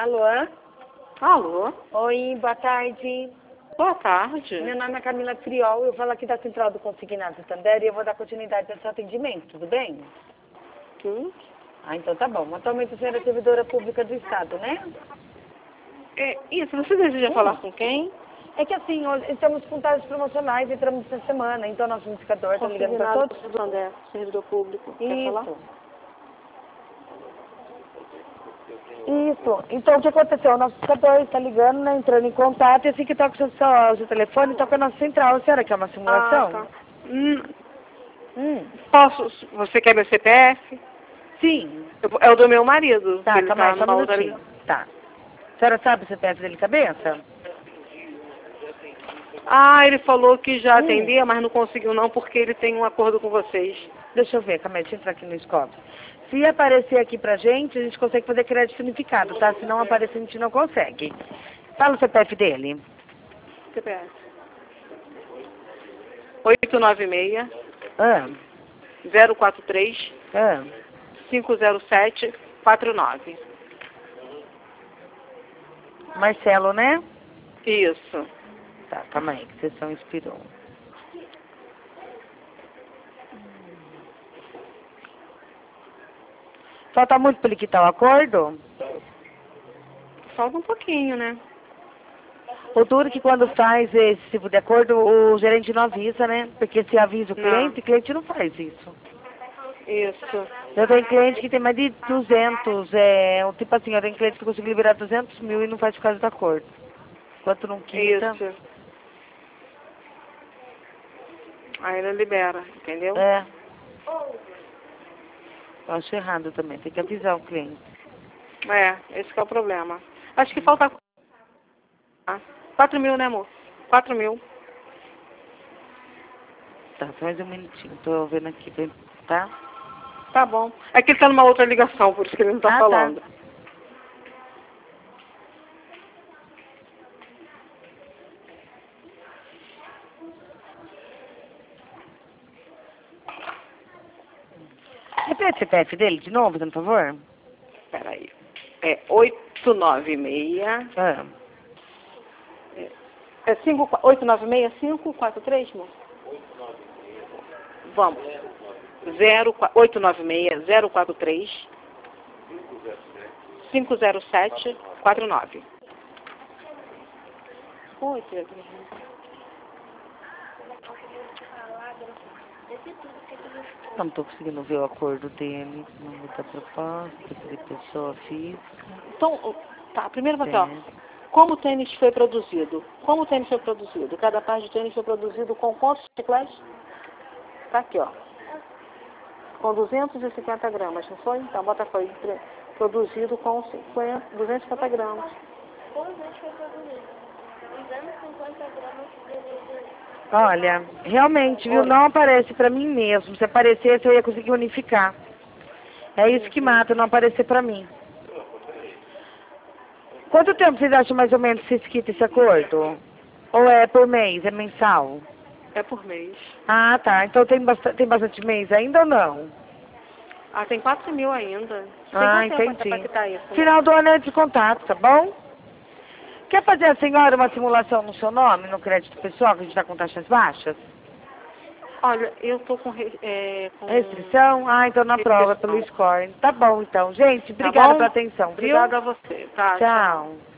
Alô? Alô? Oi, boa tarde. Boa tarde. Meu nome é Camila Friol, eu falo aqui da Central do Consignado Santander e eu vou dar continuidade ao seu atendimento, tudo bem? Sim. Ah, então tá bom. Atualmente a senhora é servidora pública do Estado, né? Isso, você deseja falar com quem? É que assim, hoje estamos com taxas promocionais, entramos essa semana, então nosso indicador está ligando para todos. Do André, servidor público. Quer falar? Isso. Então, o que aconteceu? O nosso indicador está ligando, né, entrando em contato, e assim que toca o seu telefone, toca a nossa central. A senhora quer uma simulação? Ah, tá. Posso? Você quer meu CPF? Sim. É o do meu marido. Tá, Ele calma aí, só um numa outra minutinho. Tá. A senhora sabe o CPF dele de cabeça? Ah, ele falou que já atendia, mas não conseguiu não, porque ele tem um acordo com vocês. Deixa eu ver, calma aí, deixa eu entrar aqui no Scope. Se aparecer aqui pra gente, a gente consegue fazer crédito unificado, tá? Se não aparecer, a gente não consegue. Fala o CPF dele. CPF. 896 Ah, 043 ah. 507 49. Marcelo, né? Isso. Tá, calma aí, que sessão expirou. Falta muito pra ele quitar o acordo? Falta um pouquinho, né? O duro é que quando faz esse tipo de acordo, o gerente não avisa, né? Porque se avisa o cliente não faz isso. Isso. Eu tenho cliente que tem mais de 200, tipo assim, eu tenho cliente que consigo liberar 200 mil e não faz por causa do acordo. Enquanto não quita... Isso. Aí não libera, entendeu? É. Eu acho errado também, tem que avisar o cliente. Esse que é o problema. Acho que falta 4 mil, né, amor? 4 mil. Tá, só mais um minutinho, tô vendo aqui, tá? Tá bom. É que ele tá numa outra ligação, por isso que ele não tá falando. Tá. Repete o CPF dele de novo, por favor. Peraí. É 896... Ah. É 896 543, amor? Vamos. 896 043 507 49. Oi, Pedro. Não tô conseguindo ver o acordo dele, nome da proposta, de pessoa física. Então, tá, primeiro você, ó. Como o tênis foi produzido? Como o tênis foi produzido? Cada par de tênis foi produzido com quantos chicletes? Tá aqui, ó. Com 250 gramas, não foi? Então, bota foi produzido com 250 gramas. Como foi produzido? 250 gramas de... Olha, realmente, viu, não aparece pra mim mesmo. Se aparecesse, eu ia conseguir unificar. É isso que mata, não aparecer pra mim. Quanto tempo vocês acham mais ou menos que vocês quitam esse acordo? Ou é por mês, é mensal? É por mês. Ah, tá. Então tem bastante mês ainda ou não? Ah, tem 4 mil ainda. Entendi. Tá isso, Final do ano é de contato, tá bom? Quer fazer a senhora uma simulação no seu nome, no crédito pessoal, que a gente está com taxas baixas? Olha, eu tô com... Restrição? Ah, então na prova, pelo score. Tá bom, então. Gente, obrigada pela atenção, viu? Obrigada a você. Tá, Tchau.